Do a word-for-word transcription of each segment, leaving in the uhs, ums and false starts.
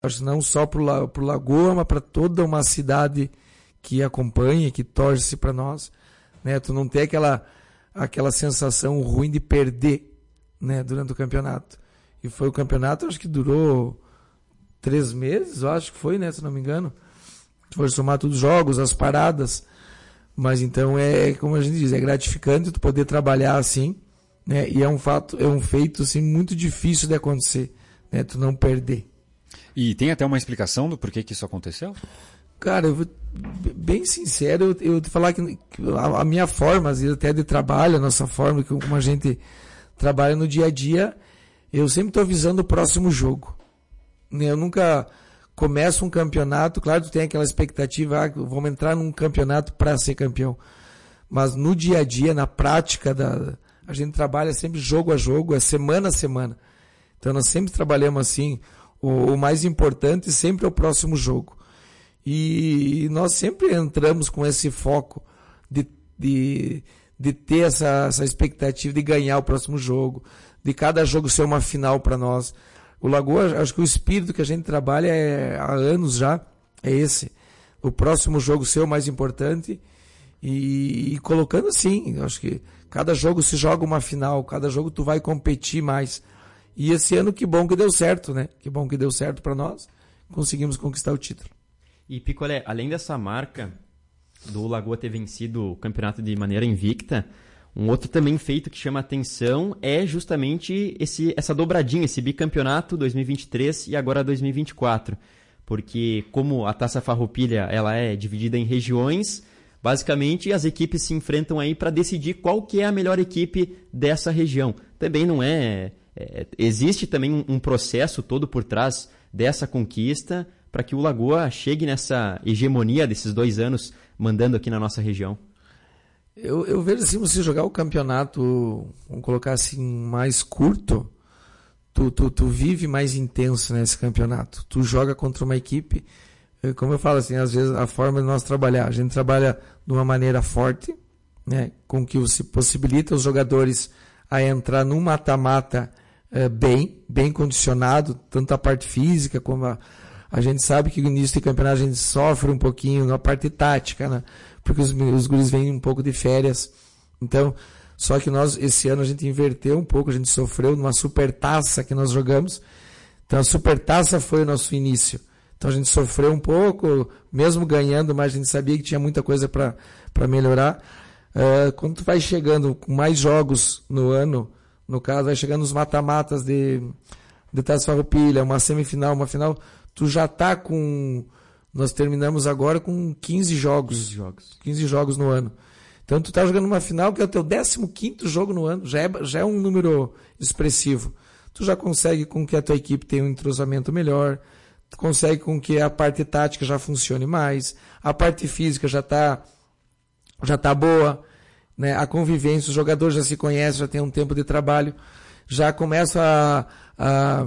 Acho que não só para o Lagoa, mas para toda uma cidade que acompanha, que torce para nós, né? Tu não tem aquela, aquela sensação ruim de perder, né, durante o campeonato. E foi o campeonato, acho que durou três meses, eu acho que foi, né, se não me engano. Foi somar todos os jogos, as paradas. Mas então é, como a gente diz, é gratificante tu poder trabalhar assim, né? E é um fato, é um feito assim, muito difícil de acontecer, né? Tu não perder. E tem até uma explicação do porquê que isso aconteceu? Cara, eu vou, bem sincero, eu, eu te falar que a, a minha forma, às vezes até de trabalho, a nossa forma, como a gente trabalha no dia a dia, eu sempre estou visando o próximo jogo. Eu nunca começo um campeonato, claro, tu tem aquela expectativa, ah, vamos entrar num campeonato para ser campeão. Mas no dia a dia, na prática, da, a gente trabalha sempre jogo a jogo, é semana a semana. Então nós sempre trabalhamos assim, o, o mais importante sempre é o próximo jogo. E, e nós sempre entramos com esse foco de, de, de ter essa, essa expectativa de ganhar o próximo jogo, de cada jogo ser uma final para nós. O Lagoa, acho que o espírito que a gente trabalha é, há anos já é esse. O próximo jogo ser o mais importante e, e colocando assim, acho que cada jogo se joga uma final, cada jogo tu vai competir mais. E esse ano que bom que deu certo, né? Que bom que deu certo para nós, conseguimos conquistar o título. E Picolé, além dessa marca do Lagoa ter vencido o campeonato de maneira invicta, um outro também feito que chama atenção é justamente esse, essa dobradinha, esse bicampeonato dois mil e vinte e três e agora dois mil e vinte e quatro. Porque como a Taça Farroupilha ela é dividida em regiões, basicamente as equipes se enfrentam aí para decidir qual que é a melhor equipe dessa região. Também não é... é existe também um, um processo todo por trás dessa conquista para que o Lagoa chegue nessa hegemonia desses dois anos mandando aqui na nossa região. Eu, eu vejo assim, você jogar o campeonato, vamos colocar assim, mais curto, tu, tu, tu vive mais intenso nesse campeonato. Tu joga contra uma equipe, como eu falo assim, às vezes a forma de nós trabalhar, a gente trabalha de uma maneira forte, né, com que você possibilita os jogadores a entrar num mata-mata eh, bem, bem condicionado, tanto a parte física como a... A gente sabe que no início do campeonato a gente sofre um pouquinho na parte tática, né? Porque os, os guris vêm um pouco de férias. Então, só que nós, esse ano a gente inverteu um pouco, a gente sofreu numa supertaça que nós jogamos. Então a supertaça foi o nosso início. Então a gente sofreu um pouco, mesmo ganhando, mas a gente sabia que tinha muita coisa para para melhorar. Uh, quando tu vai chegando com mais jogos no ano, no caso, vai chegando os mata-matas de, de Taça Farroupilha, uma semifinal, uma final... Tu já tá com... Nós terminamos agora com quinze jogos. quinze jogos. quinze jogos no ano. Então tu tá jogando uma final que é o teu décimo quinto jogo no ano. Já é, já é um número expressivo. Tu já consegue com que a tua equipe tenha um entrosamento melhor. Tu consegue com que a parte tática já funcione mais. A parte física já tá, já tá boa, né? A convivência, os jogadores já se conhecem, já tem um tempo de trabalho. Já começa a, a,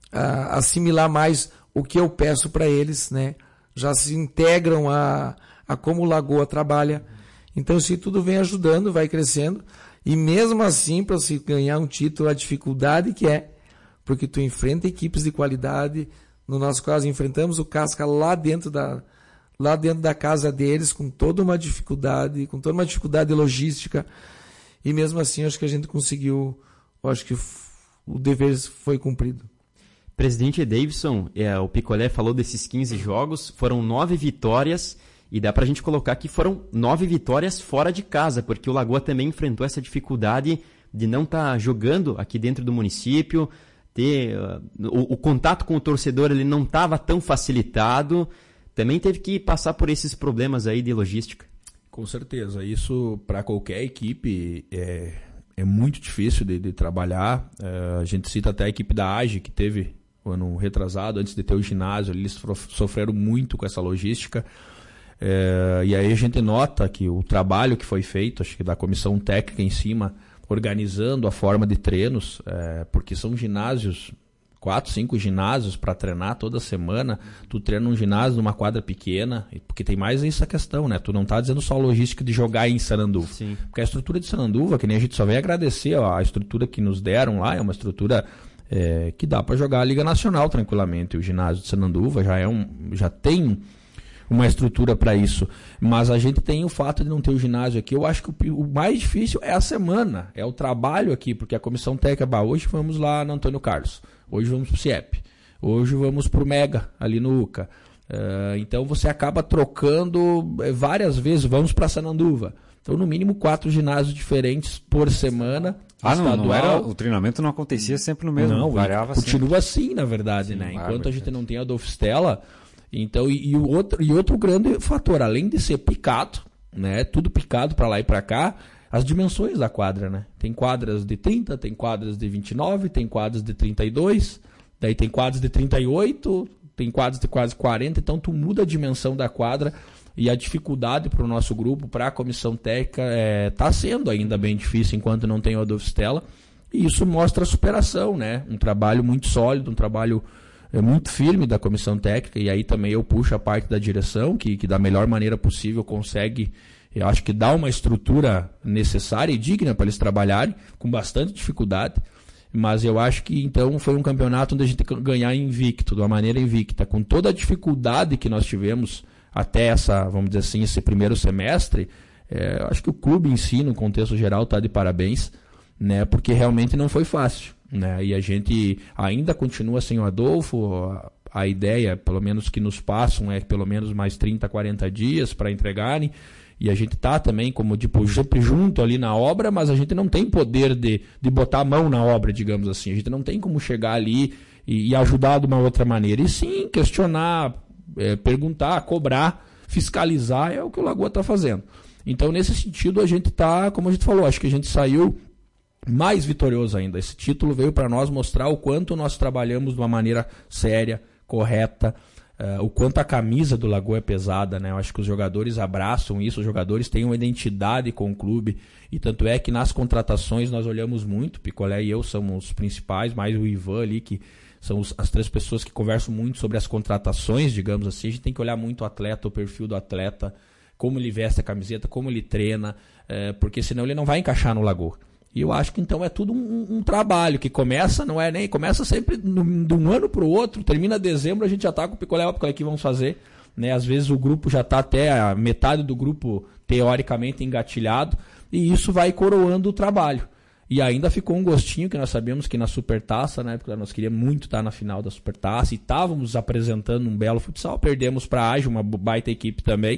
a assimilar mais o que eu peço para eles, né? Já se integram a, a como o Lagoa trabalha. Então, isso tudo vem ajudando, vai crescendo. E mesmo assim, para se ganhar um título, a dificuldade que é, porque tu enfrenta equipes de qualidade. No nosso caso, enfrentamos o Casca lá dentro da, lá dentro da casa deles, com toda uma dificuldade, com toda uma dificuldade logística. E mesmo assim, acho que a gente conseguiu, acho que o dever foi cumprido. Presidente Davidson, é, o Picolé falou desses quinze jogos, foram nove vitórias, e dá pra gente colocar que foram nove vitórias fora de casa, porque o Lagoa também enfrentou essa dificuldade de não estar tá jogando aqui dentro do município, ter uh, o, o contato com o torcedor ele não estava tão facilitado, também teve que passar por esses problemas aí de logística. Com certeza, isso para qualquer equipe é, é muito difícil de, de trabalhar. É, a gente cita até a equipe da A G E, que teve o ano retrasado, antes de ter o ginásio, eles sofreram muito com essa logística. É, e aí a gente nota que o trabalho que foi feito, acho que da comissão técnica em cima, organizando a forma de treinos, é, porque são ginásios, quatro, cinco ginásios para treinar toda semana. Tu treina um ginásio numa quadra pequena, porque tem mais essa questão, né? Tu não tá dizendo só a logística de jogar em Sananduva. Sim. Porque a estrutura de Sananduva, que nem a gente só vem agradecer, ó, a estrutura que nos deram lá, é uma estrutura é, que dá para jogar a Liga Nacional tranquilamente. O ginásio de Sananduva já, é um, já tem uma estrutura para isso, mas a gente tem o fato de não ter o ginásio aqui. Eu acho que o, o mais difícil é a semana, é o trabalho aqui, porque a comissão técnica, bah, hoje vamos lá no Antônio Carlos, hoje vamos pro CIEP, hoje vamos pro Mega, ali no U C A. Uh, então você acaba trocando é, várias vezes, vamos para Sananduva. Então, no mínimo, quatro ginásios diferentes por semana. Ah, não, não era, o treinamento não acontecia sempre no mesmo, não, variava continua assim, na verdade, sim, né? Enquanto a gente não tem a Adolfo Stella. Então, e, e, o outro, e outro grande fator, além de ser picado, né? Tudo picado para lá e para cá, as dimensões da quadra, né? Tem quadras de trinta, tem quadras de vinte e nove, tem quadras de trinta e dois, daí tem quadras de trinta e oito, tem quadras de quase quarenta, então tu muda a dimensão da quadra e a dificuldade para o nosso grupo, para a comissão técnica, está é, sendo ainda bem difícil enquanto não tem o Adolfo Stella, e isso mostra a superação, né? Um trabalho muito sólido, um trabalho é muito firme da comissão técnica, e aí também eu puxo a parte da direção, que, que da melhor maneira possível consegue, eu acho que dá uma estrutura necessária e digna para eles trabalharem, com bastante dificuldade, mas eu acho que então foi um campeonato onde a gente ganhar invicto, de uma maneira invicta, com toda a dificuldade que nós tivemos até essa, vamos dizer assim, esse primeiro semestre. É, eu acho que o clube em si, no contexto geral, está de parabéns, né, porque realmente não foi fácil. Né? E a gente ainda continua sem o Adolfo. A, a ideia, pelo menos que nos passam, é pelo menos mais trinta, quarenta dias para entregarem, e a gente está também como tipo, sempre junto ali na obra, mas a gente não tem poder de, de botar a mão na obra, digamos assim. A gente não tem como chegar ali e, e ajudar de uma outra maneira, e sim questionar, é, perguntar, cobrar, fiscalizar, é o que o Lagoa está fazendo. Então, nesse sentido, a gente está, como a gente falou, acho que a gente saiu mais vitorioso ainda. Esse título veio para nós mostrar o quanto nós trabalhamos de uma maneira séria, correta, uh, o quanto a camisa do Lagoa é pesada, né? Eu acho que os jogadores abraçam isso, os jogadores têm uma identidade com o clube, e tanto é que nas contratações nós olhamos muito, Picolé e eu somos os principais, mais o Ivan ali, que são os, as três pessoas que conversam muito sobre as contratações, digamos assim. A gente tem que olhar muito o atleta, o perfil do atleta, como ele veste a camiseta, como ele treina, uh, porque senão ele não vai encaixar no Lagoa. E eu acho que então é tudo um, um trabalho que começa, não é nem, começa sempre no, de um ano para o outro, termina dezembro, a gente já está com o picolé, o picolé que vamos fazer, né? Às vezes o grupo já está até, a metade do grupo teoricamente engatilhado, e isso vai coroando o trabalho. E ainda ficou um gostinho, que nós sabemos que na Supertaça, né, porque nós queríamos muito estar na final da Supertaça, e estávamos apresentando um belo futsal, perdemos para a Ágil, uma baita equipe também.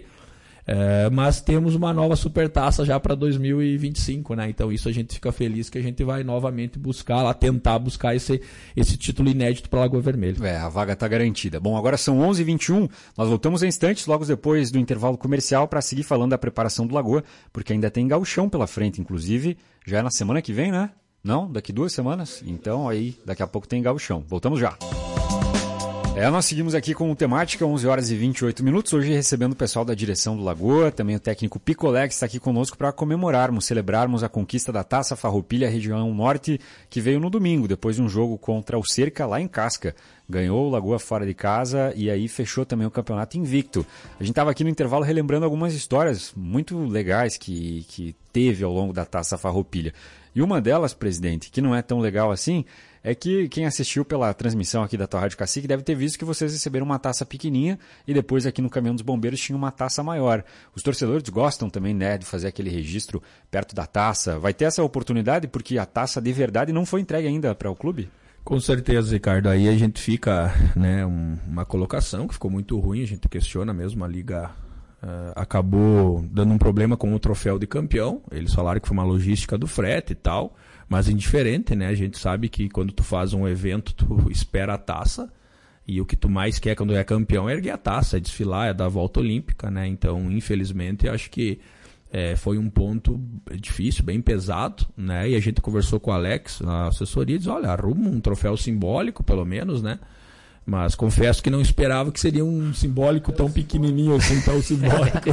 É, mas temos uma nova Supertaça já para dois mil e vinte e cinco, né? Então isso a gente fica feliz que a gente vai novamente buscar lá, tentar buscar esse, esse título inédito para Lagoa Vermelha. É, a vaga está garantida. Bom, agora são onze e vinte e um, nós voltamos em instantes, logo depois do intervalo comercial, para seguir falando da preparação do Lagoa, porque ainda tem gauchão pela frente, inclusive já é na semana que vem, né? Não? Daqui duas semanas? Então aí, daqui a pouco tem gauchão. Voltamos já. É, nós seguimos aqui com o Temática, onze horas e vinte e oito minutos, hoje recebendo o pessoal da direção do Lagoa, também o técnico Picolé, que está aqui conosco para comemorarmos, celebrarmos a conquista da Taça Farroupilha região norte, que veio no domingo, depois de um jogo contra o Cerca, lá em Casca. Ganhou o Lagoa fora de casa e aí fechou também o campeonato invicto. A gente estava aqui no intervalo relembrando algumas histórias muito legais que, que teve ao longo da Taça Farroupilha. E uma delas, presidente, que não é tão legal assim, é que quem assistiu pela transmissão aqui da tua Rádio Cacique deve ter visto que vocês receberam uma taça pequenininha e depois aqui no Caminhão dos Bombeiros tinha uma taça maior. Os torcedores gostam também, né, de fazer aquele registro perto da taça. Vai ter essa oportunidade porque a taça de verdade não foi entregue ainda para o clube? Com certeza, Ricardo. Aí a gente fica, né, um, uma colocação que ficou muito ruim, a gente questiona mesmo, a Liga uh, acabou dando um problema com o troféu de campeão. Eles falaram que foi uma logística do frete e tal, mas indiferente, né? A gente sabe que quando tu faz um evento, tu espera a taça, e o que tu mais quer quando é campeão é erguer a taça, é desfilar, é dar a volta olímpica, né? Então, infelizmente, acho que é, foi um ponto difícil, bem pesado, né? E a gente conversou com o Alex na assessoria e disse, olha, arruma um troféu simbólico, pelo menos, né? Mas confesso que não esperava que seria um simbólico tão pequenininho assim, tão simbólico.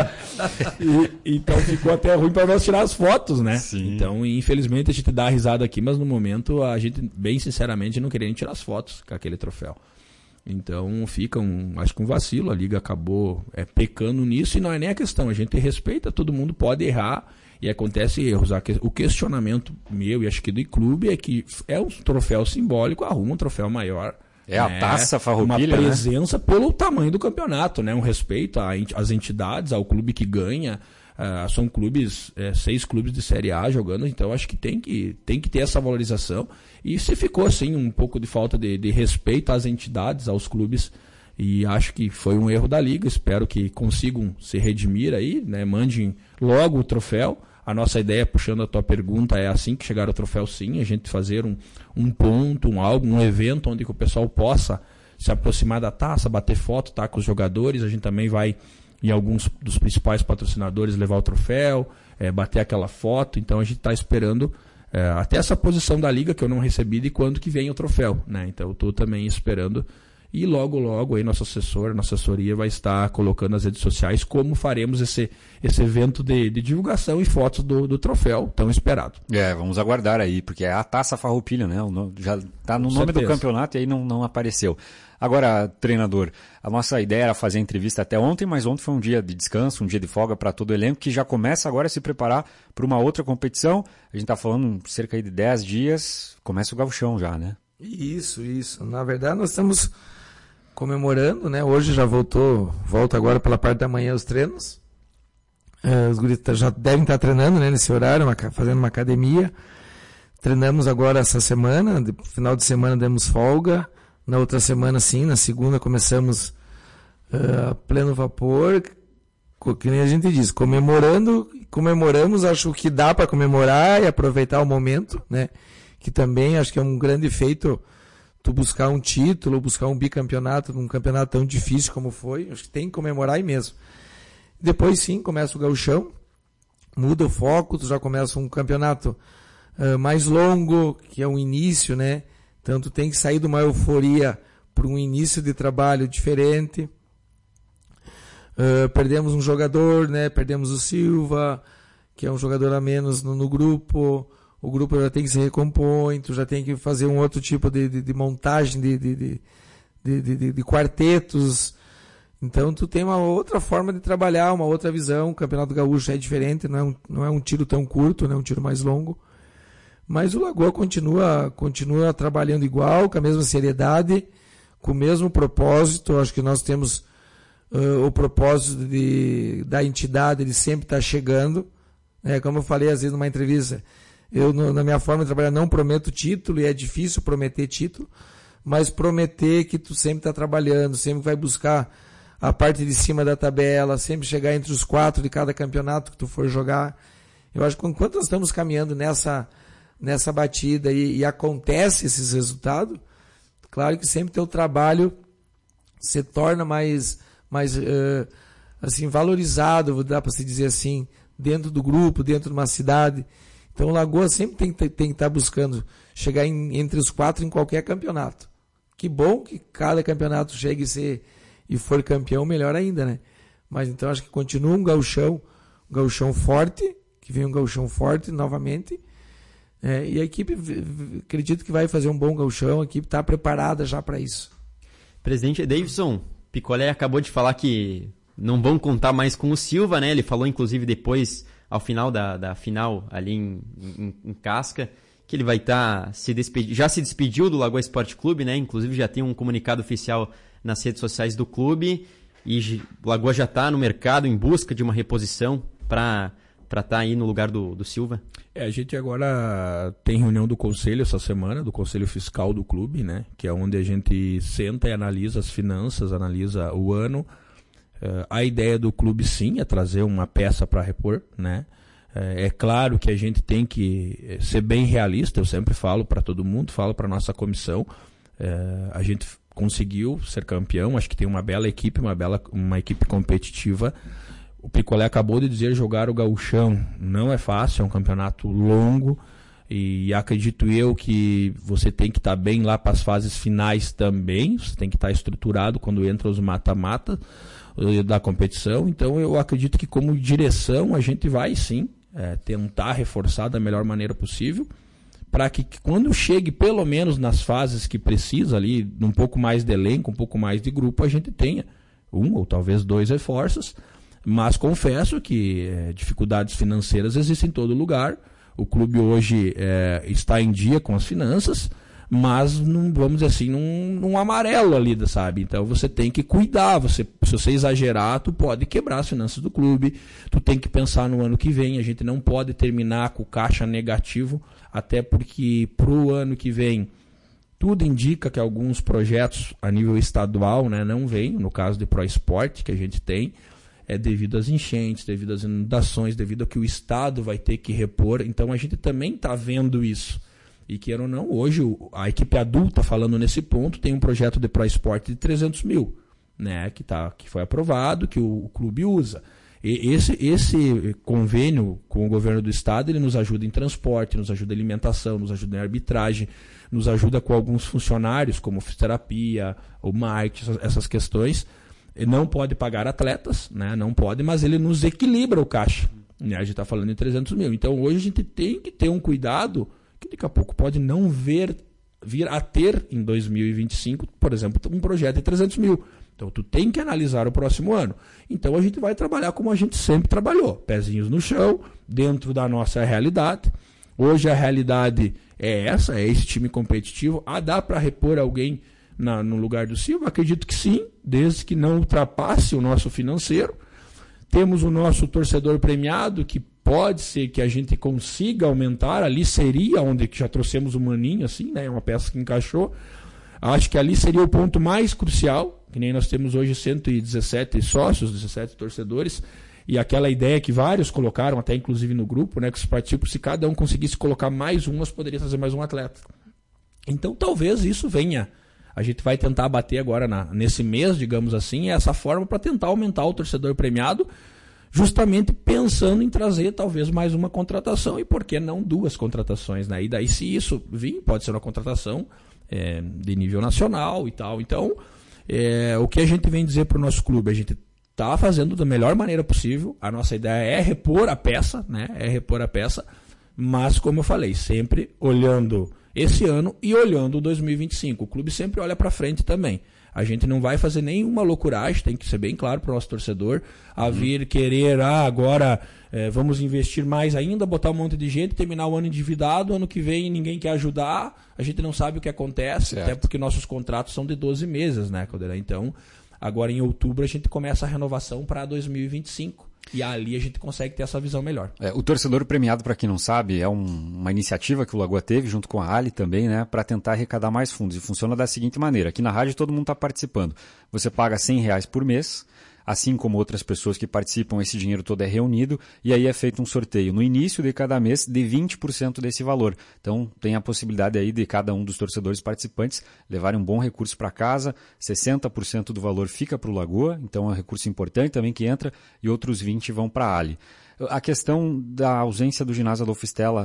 e, então ficou até ruim para nós tirar as fotos, né? Sim. Então, infelizmente, a gente dá a risada aqui, mas no momento a gente, bem sinceramente, não queria nem tirar as fotos com aquele troféu. Então fica um, acho que um vacilo, a liga acabou é, pecando nisso, e não é nem a questão, a gente respeita, todo mundo pode errar e acontece erros. O questionamento meu e acho que do clube é que é um troféu simbólico, arruma um troféu maior. É a né? Taça Farroupilha, uma presença, né? Pelo tamanho do campeonato, né? Um respeito às entidades, ao clube que ganha. Uh, são clubes, é, seis clubes de Série A jogando, então acho que tem que, tem que ter essa valorização. E se ficou assim um pouco de falta de, de respeito às entidades, aos clubes, e acho que foi um erro da liga. Espero que consigam se redimir aí, né? Mandem logo o troféu. A nossa ideia, puxando a tua pergunta, é assim que chegar o troféu, sim, a gente fazer um, um ponto, um algo, um evento onde que o pessoal possa se aproximar da taça, bater foto, tá, com os jogadores. A gente também vai em alguns dos principais patrocinadores levar o troféu, é, bater aquela foto. Então a gente está esperando é, até essa posição da liga que eu não recebi de quando que vem o troféu, né? Então eu estou também esperando, e logo logo aí nosso assessor, nossa assessoria vai estar colocando nas redes sociais como faremos esse, esse evento de, de divulgação e fotos do, do troféu tão esperado. É, vamos aguardar aí, porque é a Taça Farroupilha, né? O nome, já está no Com nome certeza. do campeonato e aí não, não apareceu. Agora, treinador, a nossa ideia era fazer a entrevista até ontem, mas ontem foi um dia de descanso, um dia de folga para todo o elenco, que já começa agora a se preparar para uma outra competição. A gente está falando cerca de dez dias, começa o gauchão já, né? Isso, isso. Na verdade, nós estamos comemorando, né? Hoje já voltou, volta agora pela parte da manhã os treinos. É, os guris já devem estar treinando, né, nesse horário, uma, fazendo uma academia. Treinamos agora essa semana, no final de semana demos folga. Na outra semana, sim, na segunda começamos uh, a pleno vapor, que nem a gente diz, comemorando, comemoramos, acho que dá para comemorar e aproveitar o momento, né? Que também acho que é um grande feito tu buscar um título, buscar um bicampeonato num campeonato tão difícil como foi. Acho que tem que comemorar aí mesmo. Depois, sim, começa o gauchão, muda o foco, tu já começa um campeonato uh, mais longo, que é um início, né? Tanto tem que sair de uma euforia para um início de trabalho diferente. Uh, perdemos um jogador, né? Perdemos o Silva, que é um jogador a menos no, no grupo. O grupo já tem que se recompor, tu já tem que fazer um outro tipo de, de, de montagem de, de, de, de, de, de quartetos. Então tu tem uma outra forma de trabalhar, uma outra visão. O Campeonato Gaúcho é diferente, não é um, não é um tiro tão curto, não é um tiro mais longo. Mas o Lagoa continua, continua trabalhando igual, com a mesma seriedade, com o mesmo propósito. Acho que nós temos uh, o propósito de, da entidade de sempre estar chegando. É, como eu falei às vezes numa entrevista, eu no, na minha forma de trabalhar não prometo título, e é difícil prometer título, mas prometer que tu sempre está trabalhando, sempre vai buscar a parte de cima da tabela, sempre chegar entre os quatro de cada campeonato que tu for jogar. Eu acho que enquanto nós estamos caminhando nessa... nessa batida e, e acontece esses resultados, claro que sempre teu trabalho se torna mais, mais uh, assim, valorizado, dá para se dizer assim, dentro do grupo, dentro de uma cidade. Então o Lagoa sempre tem, tem, tem que estar buscando chegar em, entre os quatro em qualquer campeonato. Que bom que cada campeonato chegue e, ser, e for campeão, melhor ainda, né? Mas então acho que continua um gauchão, um gauchão forte, que vem um gauchão forte novamente. É, e a equipe, acredito que vai fazer um bom gauchão, a equipe está preparada já para isso. Presidente Davidson, Picolé acabou de falar que não vão contar mais com o Silva, né? Ele falou, inclusive, depois, ao final da, da final, ali em, em, em Casca, que ele vai estar tá se despedindo, já se despediu do Lagoa Esporte Clube, né? Inclusive já tem um comunicado oficial nas redes sociais do clube, e o Lagoa já está no mercado em busca de uma reposição para estar tá aí no lugar do, do Silva. É, a gente agora tem reunião do conselho essa semana, do conselho fiscal do clube, né? Que é onde a gente senta e analisa as finanças, analisa o ano. Uh, a ideia do clube, sim, é trazer uma peça para repor, né? Uh, é claro que a gente tem que ser bem realista, eu sempre falo para todo mundo, falo para nossa comissão. Uh, a gente conseguiu ser campeão, acho que tem uma bela equipe, uma bela uma equipe competitiva. O Picolé acabou de dizer, jogar o gauchão não é fácil, é um campeonato longo, e acredito eu que você tem que estar tá bem lá para as fases finais também, você tem que estar tá estruturado quando entra os mata-mata da competição. Então eu acredito que como direção a gente vai sim é, tentar reforçar da melhor maneira possível, para que, que quando chegue pelo menos nas fases que precisa ali, um pouco mais de elenco, um pouco mais de grupo, a gente tenha um ou talvez dois reforços, mas confesso que é, dificuldades financeiras existem em todo lugar. O clube hoje é, está em dia com as finanças, mas não, vamos dizer assim, num, num amarelo ali, sabe? Então você tem que cuidar, você, se você exagerar, tu pode quebrar as finanças do clube, tu tem que pensar no ano que vem, a gente não pode terminar com o caixa negativo, até porque pro ano que vem tudo indica que alguns projetos a nível estadual, né, não vêm, no caso de Pro Esporte que a gente tem, é devido às enchentes, devido às inundações, devido ao que o Estado vai ter que repor, então a gente também está vendo isso. E queira ou não, hoje a equipe adulta, falando nesse ponto, tem um projeto de Pro Esporte de trezentos mil, né, que, tá, que foi aprovado, que o, o clube usa. E esse, esse convênio com o governo do estado, ele nos ajuda em transporte, nos ajuda em alimentação, nos ajuda em arbitragem, nos ajuda com alguns funcionários, como fisioterapia, o marketing, essas questões. Ele não pode pagar atletas, né, não pode, mas ele nos equilibra o caixa. Né, a gente está falando em trezentos mil. Então hoje a gente tem que ter um cuidado que daqui a pouco pode não ver, vir a ter em dois mil e vinte e cinco, por exemplo, um projeto de trezentos mil. Então tu tem que analisar o próximo ano. Então a gente vai trabalhar como a gente sempre trabalhou, pezinhos no chão, dentro da nossa realidade. Hoje a realidade é essa, é esse time competitivo. Ah, dá para repor alguém na, no lugar do Silva? Acredito que sim, desde que não ultrapasse o nosso financeiro. Temos o nosso torcedor premiado, que pode ser que a gente consiga aumentar. Ali seria onde já trouxemos o Maninho, assim, né? Uma peça que encaixou. Acho que ali seria o ponto mais crucial, que nem nós temos hoje cento e dezessete sócios, dezessete torcedores, e aquela ideia que vários colocaram, até inclusive no grupo, né, que os participam, se cada um conseguisse colocar mais um, nós poderíamos fazer mais um atleta. Então talvez isso venha. A gente vai tentar bater agora na, nesse mês, digamos assim, essa forma para tentar aumentar o torcedor premiado, justamente pensando em trazer talvez mais uma contratação, e por que não duas contratações, né? E daí, se isso vir, pode ser uma contratação é, de nível nacional e tal. Então, é, o que a gente vem dizer para o nosso clube, a gente está fazendo da melhor maneira possível, a nossa ideia é repor a peça, né? É repor a peça, mas como eu falei, sempre olhando esse ano e olhando dois mil e vinte e cinco. O clube sempre olha para frente também. A gente não vai fazer nenhuma loucuragem, tem que ser bem claro para o nosso torcedor, a vir querer, ah, agora é, vamos investir mais ainda, botar um monte de gente, terminar o ano endividado, ano que vem ninguém quer ajudar, a gente não sabe o que acontece, certo. Até porque nossos contratos são de doze meses, né, Caldeira? Então, agora em outubro a gente começa a renovação para dois mil e vinte e cinco. E ali a gente consegue ter essa visão melhor. É, o torcedor premiado, para quem não sabe, é um, uma iniciativa que o Lagoa teve, junto com a Ali também, né, para tentar arrecadar mais fundos. E funciona da seguinte maneira: aqui na rádio todo mundo está participando. Você paga cem reais por mês, assim como outras pessoas que participam, esse dinheiro todo é reunido e aí é feito um sorteio no início de cada mês de vinte por cento desse valor. Então tem a possibilidade aí de cada um dos torcedores participantes levarem um bom recurso para casa, sessenta por cento do valor fica para o Lagoa, então é um recurso importante também que entra, e outros vinte por cento vão para a Ali. A questão da ausência do ginásio Adolfo Stella,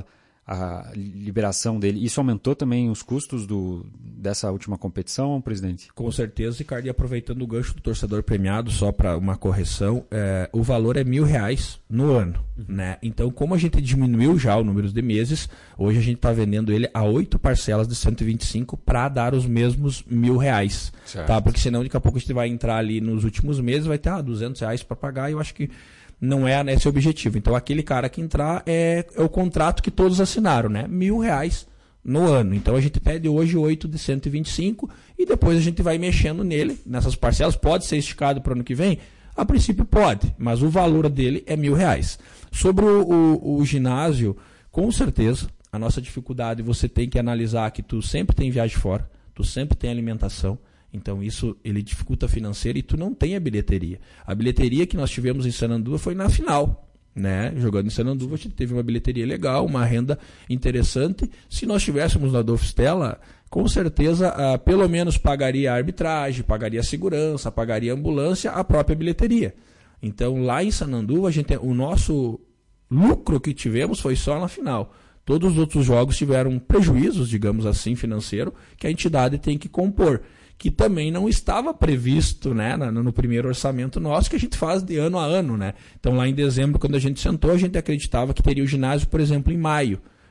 a liberação dele, isso aumentou também os custos do, dessa última competição, presidente? Com certeza, Ricardo, e aproveitando o gancho do torcedor premiado, só para uma correção, é, o valor é mil reais no ano, uhum. né? Então, como a gente diminuiu já o número de meses, hoje a gente está vendendo ele a oito parcelas de cento e vinte e cinco para dar os mesmos mil reais, certo. Tá? Porque senão daqui a pouco a gente vai entrar ali nos últimos meses, vai ter ah, duzentos reais para pagar, e eu acho que não é esse o objetivo. Então, aquele cara que entrar é, é o contrato que todos assinaram, né? Mil reais no ano. Então, a gente pede hoje oito de cento e vinte e cinco e depois a gente vai mexendo nele, nessas parcelas. Pode ser esticado para o ano que vem? A princípio pode, mas o valor dele é mil reais. Sobre o, o, o ginásio, com certeza, a nossa dificuldade, você tem que analisar que tu sempre tem viagem fora, tu sempre tem alimentação. Então isso ele dificulta financeiro e tu não tem a bilheteria. A bilheteria que nós tivemos em Sananduva foi na final, né? Jogando em Sananduva a gente teve uma bilheteria legal, uma renda interessante. Se nós tivéssemos na Adolfo Stella, com certeza ah, pelo menos pagaria a arbitragem, pagaria a segurança, pagaria a ambulância, a própria bilheteria. Então lá em Sananduva a gente, o nosso lucro que tivemos foi só na final. Todos os outros jogos tiveram prejuízos, digamos assim, financeiro, que a entidade tem que compor, que também não estava previsto, né, no, no primeiro orçamento nosso, que a gente faz de ano a ano, né? Então lá em dezembro, quando a gente sentou, a gente acreditava que teria o ginásio, por exemplo, em maio.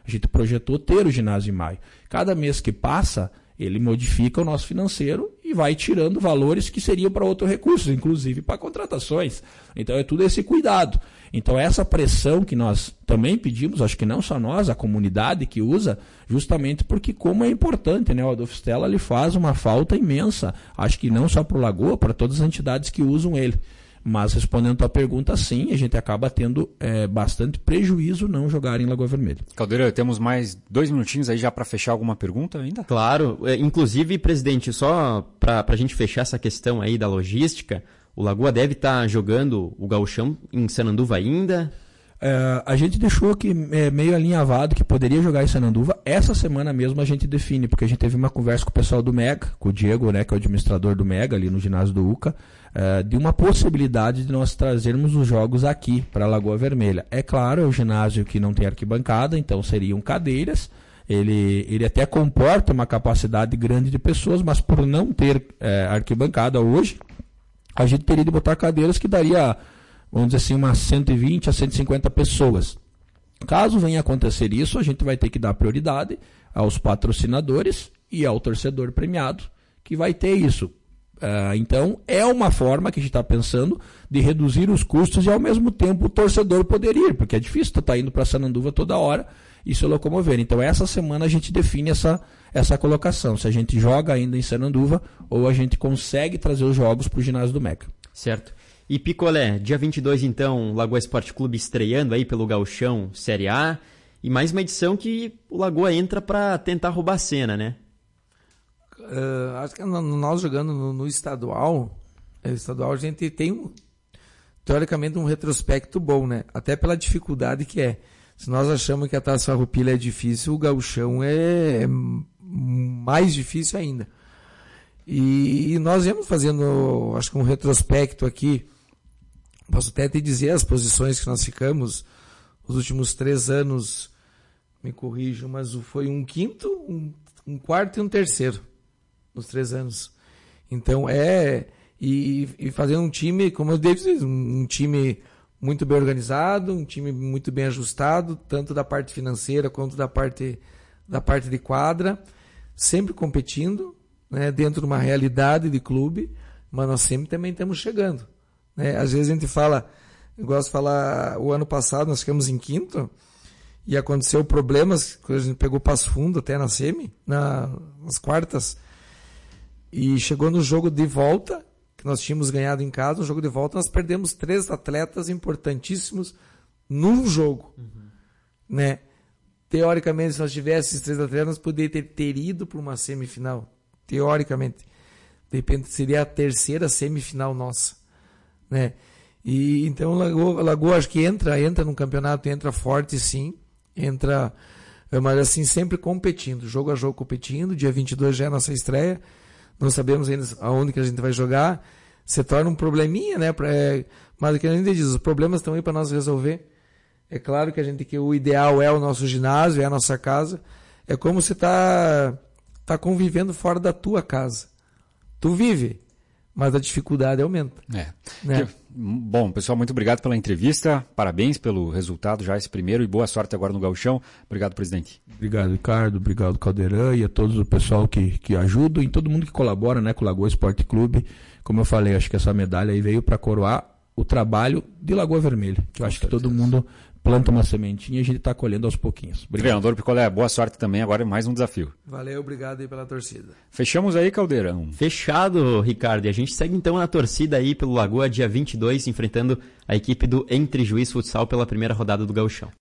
A gente projetou ter o ginásio em maio. Cada mês que passa, ele modifica o nosso financeiro e vai tirando valores que seriam para outros recursos, inclusive para contratações. Então é tudo esse cuidado. Então essa pressão que nós também pedimos, acho que não só nós, a comunidade que usa, justamente porque como é importante, né? O Adolfo Stella ele faz uma falta imensa, acho que não só para o Lagoa, para todas as entidades que usam ele. Mas respondendo a tua pergunta, sim, a gente acaba tendo é, bastante prejuízo não jogar em Lagoa Vermelha. Caldeira, temos mais dois minutinhos aí já para fechar alguma pergunta ainda? Claro, inclusive, presidente, só para a gente fechar essa questão aí da logística, o Lagoa deve estar tá jogando o gauchão em Sananduva ainda? É, a gente deixou que é, meio alinhavado que poderia jogar em Sananduva. Essa semana mesmo a gente define, porque a gente teve uma conversa com o pessoal do Mega, com o Diego, né, que é o administrador do Mega, ali no ginásio do U C A, é, de uma possibilidade de nós trazermos os jogos aqui para Lagoa Vermelha. É claro, é um ginásio que não tem arquibancada, então seriam cadeiras. Ele, ele até comporta uma capacidade grande de pessoas, mas por não ter é, arquibancada hoje, a gente teria de botar cadeiras que daria, vamos dizer assim, umas cento e vinte a cento e cinquenta pessoas. Caso venha acontecer isso, a gente vai ter que dar prioridade aos patrocinadores e ao torcedor premiado, que vai ter isso. Uh, então, é uma forma que a gente está pensando de reduzir os custos e, ao mesmo tempo, o torcedor poder ir, porque é difícil tu estar indo para Sananduva toda hora e se locomover. Então, essa semana a gente define essa, essa colocação, se a gente joga ainda em Sananduva ou a gente consegue trazer os jogos para o ginásio do Meca. Certo. E Picolé, dia vinte e dois, então, Lagoa Esporte Clube estreando aí pelo Gauchão Série A. E mais uma edição que o Lagoa entra para tentar roubar a cena, né? Uh, acho que nós jogando no, no estadual, no estadual a gente tem, um, teoricamente, um retrospecto bom, né? Até pela dificuldade que é. Se nós achamos que a Taça Farroupilha é difícil, o Gauchão é, é mais difícil ainda. E, e nós viemos fazendo, acho que um retrospecto aqui. Posso até te dizer as posições que nós ficamos os últimos três anos, me corrijam, mas foi um quinto, um, um quarto e um terceiro nos três anos. Então é, e, e fazer um time, como eu disse, um, um time muito bem organizado, um time muito bem ajustado, tanto da parte financeira quanto da parte, da parte de quadra, sempre competindo, né, dentro de uma realidade de clube, mas nós sempre também estamos chegando. Né? Às vezes a gente fala, eu gosto de falar, o ano passado nós ficamos em quinto e aconteceu problemas, quando a gente pegou Passo Fundo até na semi, na, nas quartas, e chegou no jogo de volta, que nós tínhamos ganhado em casa, no jogo de volta nós perdemos três atletas importantíssimos num jogo. Uhum. Né? Teoricamente, se nós tivéssemos esses três atletas, nós poderíamos ter, ter ido para uma semifinal. Teoricamente. De repente seria a terceira semifinal nossa. Né? E então o Lagoa, Lagoa acho que entra, entra no campeonato, entra forte sim, entra, mas assim, sempre competindo, jogo a jogo competindo. Dia vinte e dois já é a nossa estreia, não sabemos ainda aonde que a gente vai jogar, se torna um probleminha, né? Pra, é, mas o que a gente diz, os problemas estão aí para nós resolver. É claro que a gente, que o ideal é o nosso ginásio, é a nossa casa, é como você tá, tá convivendo fora da tua casa. Tu vive, mas a dificuldade aumenta. É. Né? Bom, pessoal, muito obrigado pela entrevista, parabéns pelo resultado já esse primeiro e boa sorte agora no Gauchão. Obrigado, presidente. Obrigado, Ricardo, obrigado, Caldeirão, e a todos o pessoal que, que ajuda e todo mundo que colabora, né, com o Lagoa Esporte Clube. Como eu falei, acho que essa medalha aí veio para coroar o trabalho de Lagoa Vermelha, que eu acho que todo mundo planta uma sementinha e a gente está colhendo aos pouquinhos. Obrigado. Treinador Picolé, boa sorte também, agora é mais um desafio. Valeu, obrigado aí pela torcida. Fechamos aí, Caldeirão. Fechado, Ricardo. E a gente segue então na torcida aí pelo Lagoa, dia vinte e dois, enfrentando a equipe do Entre Juiz Futsal pela primeira rodada do Gauchão.